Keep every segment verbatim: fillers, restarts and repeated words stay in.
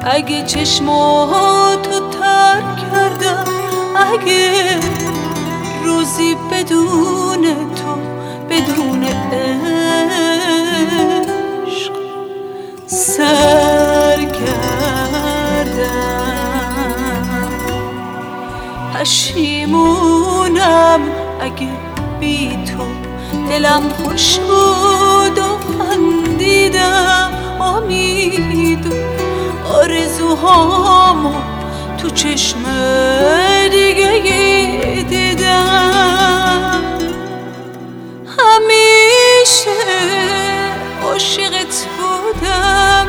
اگه چشماتو تر کردم، اگه روزی بدون تو، بدون عشق سر کردم، پشیمونم اگه بی تو دلم خوش بود و خندیدم، امید و آرزوهامو تو چشم دیگه دیدم. همیشه عاشقت بودم،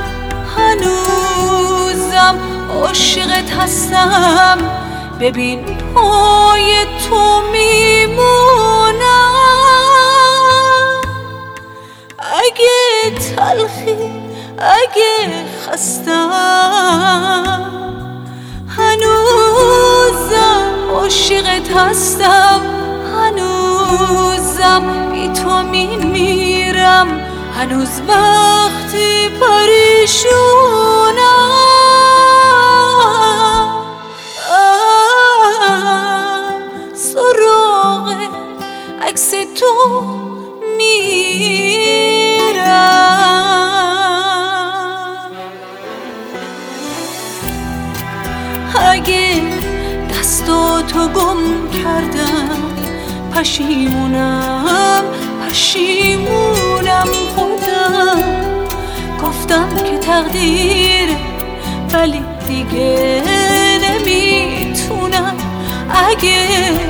هنوزم عاشقت هستم، ببین پای تو میمونم. اگه تلخی، اگه خستم، هنوزم عاشقت هستم، هنوزم بی تو میمیرم، هنوز وقتی پریشونم سراغ عکس تو میرم. اگه دستاتو گم کردم، پشیمونم پشیمونم خودم، گفتم که تقدیره ولی دیگه نمیتونم. اگه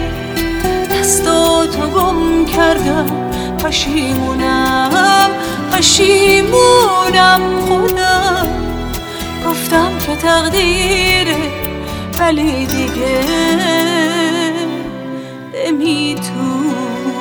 دستاتو گم کردم، پشیمونم پشیمونم خودم، گفتم که تقدیره ولی دیگه نمیتونم.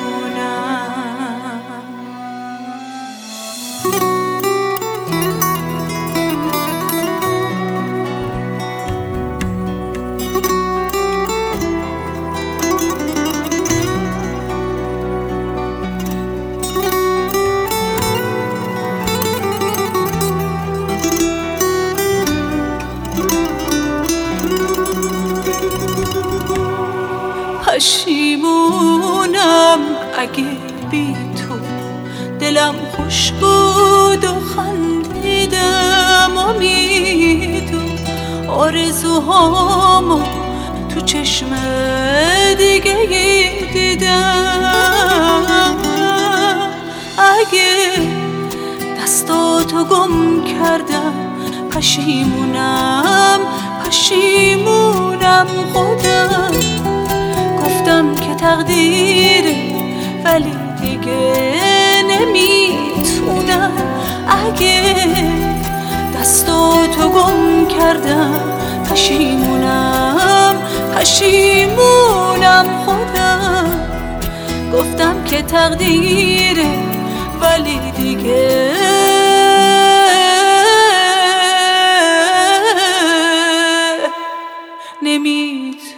پشیمونم اگه بی تو دلم خوش بود و خندیدم، امید و آرزوهامو تو چشم دیگه دیدم. اگه دستاتو گم کردم، پشیمونم پشیمونم خودم، گفتم که تقدیره ولی دیگه نمیتونم. اگه دستاتو گم کردم، پشیمونم پشیمونم خودم، گفتم که تقدیره ولی دیگه نمیتونم.